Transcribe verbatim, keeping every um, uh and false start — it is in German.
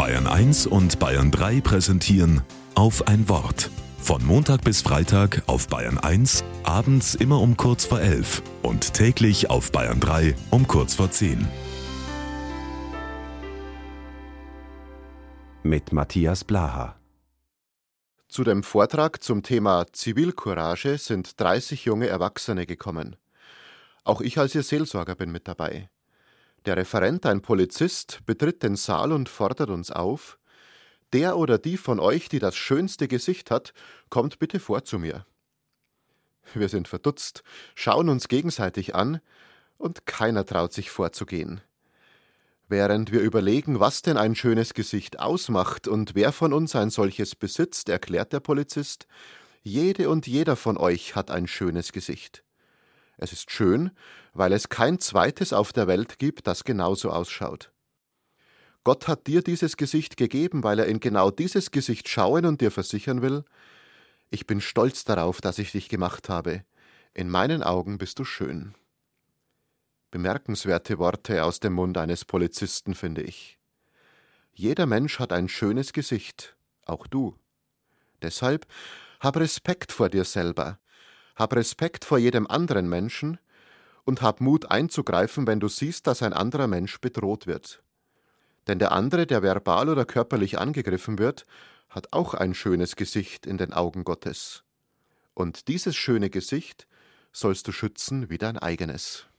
Bayern eins und Bayern drei präsentieren Auf ein Wort. Von Montag bis Freitag auf Bayern eins, abends immer um kurz vor elf und täglich auf Bayern drei um kurz vor zehn. Mit Matthias Blaha. Zu dem Vortrag zum Thema Zivilcourage sind dreißig junge Erwachsene gekommen. Auch ich als ihr Seelsorger bin mit dabei. Der Referent, ein Polizist, betritt den Saal und fordert uns auf: Der oder die von euch, die das schönste Gesicht hat, kommt bitte vor zu mir. Wir sind verdutzt, schauen uns gegenseitig an und keiner traut sich vorzugehen. Während wir überlegen, was denn ein schönes Gesicht ausmacht und wer von uns ein solches besitzt, erklärt der Polizist: Jede und jeder von euch hat ein schönes Gesicht. Es ist schön, weil es kein zweites auf der Welt gibt, das genauso ausschaut. Gott hat dir dieses Gesicht gegeben, weil er in genau dieses Gesicht schauen und dir versichern will: Ich bin stolz darauf, dass ich dich gemacht habe. In meinen Augen bist du schön. Bemerkenswerte Worte aus dem Mund eines Polizisten, finde ich. Jeder Mensch hat ein schönes Gesicht, auch du. Deshalb hab Respekt vor dir selber, hab Respekt vor jedem anderen Menschen und hab Mut einzugreifen, wenn du siehst, dass ein anderer Mensch bedroht wird. Denn der andere, der verbal oder körperlich angegriffen wird, hat auch ein schönes Gesicht in den Augen Gottes. Und dieses schöne Gesicht sollst du schützen wie dein eigenes.